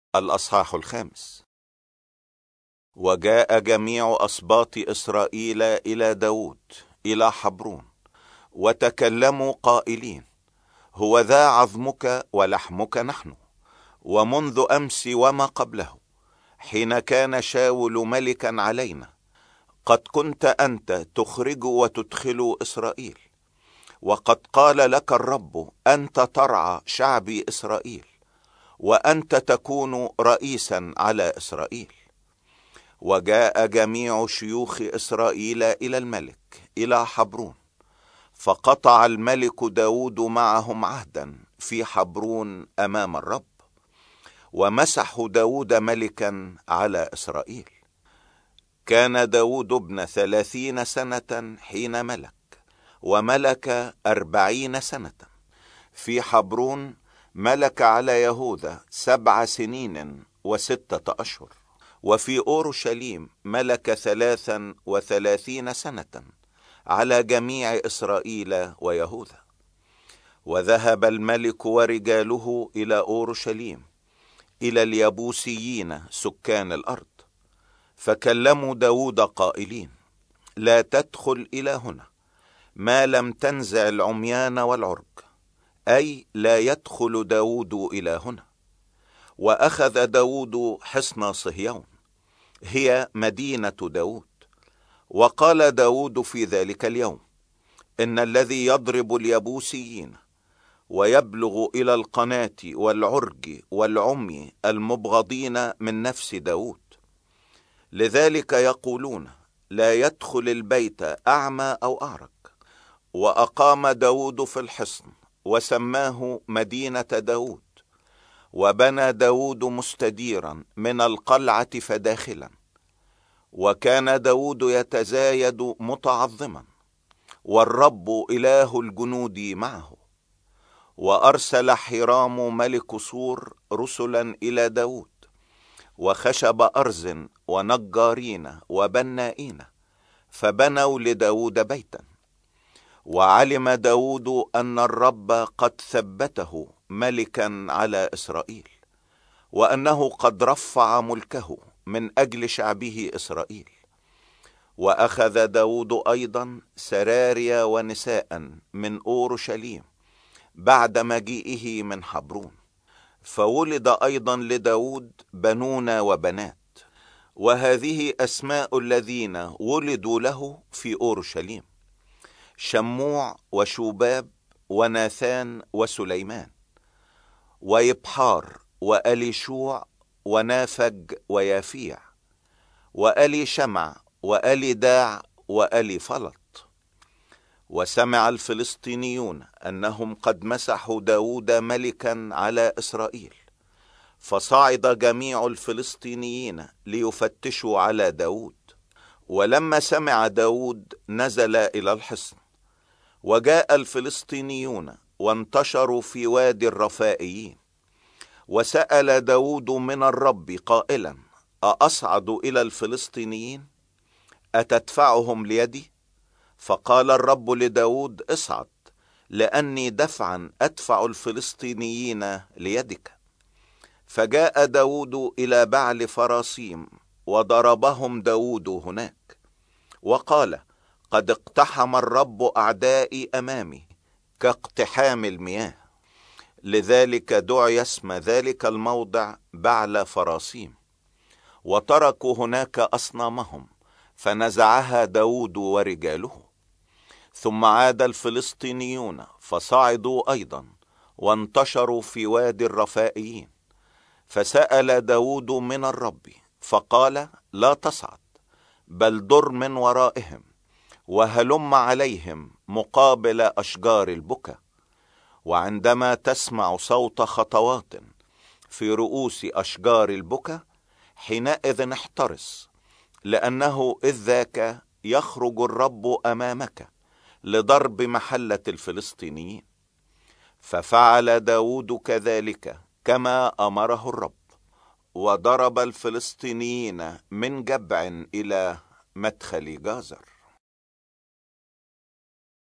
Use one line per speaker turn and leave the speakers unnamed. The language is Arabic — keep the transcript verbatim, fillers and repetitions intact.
الأصحاح الخامس. وجاء جميع أسباط إسرائيل إلى داود إلى حبرون، وتكلموا قائلين: هو ذا عظمك ولحمك نحن، ومنذ أمس وما قبله، حين كان شاول ملكا علينا، قد كنت أنت تخرج وتدخل إسرائيل، وقد قال لك الرب: أنت ترعى شعبي إسرائيل، وأنت تكون رئيسا على إسرائيل. وجاء جميع شيوخ إسرائيل إلى الملك إلى حبرون، فقطع الملك داود معهم عهدا في حبرون أمام الرب، ومسحوا داود ملكا على إسرائيل. كان داود ابن ثلاثين سنة حين ملك، وملك أربعين سنة. في حبرون ملك على يهوذا سبع سنين وستة أشهر. وفي أورشليم ملك ثلاثا وثلاثين سنة على جميع إسرائيل ويهوذا. وذهب الملك ورجاله إلى أورشليم إلى اليبوسيين سكان الأرض، فكلموا داود قائلين: لا تدخل إلى هنا ما لم تنزع العميان والعرج، أي لا يدخل داود إلى هنا. وأخذ داود حصن صهيون، هي مدينة داود. وقال داود في ذلك اليوم: إن الذي يضرب اليبوسيين ويبلغ إلى القناة والعرج والعمي المبغضين من نفس داود. لذلك يقولون: لا يدخل البيت أعمى أو أعرج. وأقام داود في الحصن، وسماه مدينة داود. وبنى داود مستديرا من القلعة فداخلا. وكان داود يتزايد متعظما، والرب إله الجنود معه. وأرسل حرام ملك صور رسلا إلى داود، وخشب أرز ونجارين وبنائين، فبنوا لداود بيتا. وعلم داود أن الرب قد ثبته ملكا على إسرائيل، وأنه قد رفع ملكه من أجل شعبه إسرائيل. وأخذ داود أيضا سراري ونساء من أورشليم بعد مجيئه من حبرون. فولد أيضا لداود بنون وبنات، وهذه أسماء الذين ولدوا له في أورشليم: شموع وشوباب وناثان وسليمان ويبحار وأليشوع ونافج ويافيع وألي شمع وألي داع وألي فلط. وسمع الفلسطينيون أنهم قد مسحوا داود ملكا على إسرائيل، فصعد جميع الفلسطينيين ليفتشوا على داود. ولما سمع داود نزل إلى الحصن. وجاء الفلسطينيون وانتشروا في وادي الرفائيين، وسأل داود من الرب قائلا: أأصعد إلى الفلسطينيين؟ أتدفعهم ليدي؟ فقال الرب لداود: اصعد، لأني دفعا أدفع الفلسطينيين ليدك. فجاء داود إلى بعل فراسيم، وضربهم داود هناك، وقال: قد اقتحم الرب أعدائي أمامي كاقتحام المياه. لذلك دعي اسم ذلك الموضع بعل فراسيم. وتركوا هناك أصنامهم، فنزعها داود ورجاله. ثم عاد الفلسطينيون فصعدوا أيضا وانتشروا في وادي الرفائيين. فسأل داود من الرب فقال: لا تصعد، بل در من ورائهم، وهلم عليهم مقابل أشجار البكا. وعندما تسمع صوت خطوات في رؤوس أشجار البكا، حينئذ احترس، لأنه إذ ذاك يخرج الرب أمامك لضرب محلة الفلسطينيين. ففعل داود كذلك كما أمره الرب، وضرب الفلسطينيين من جبع إلى مدخل جازر.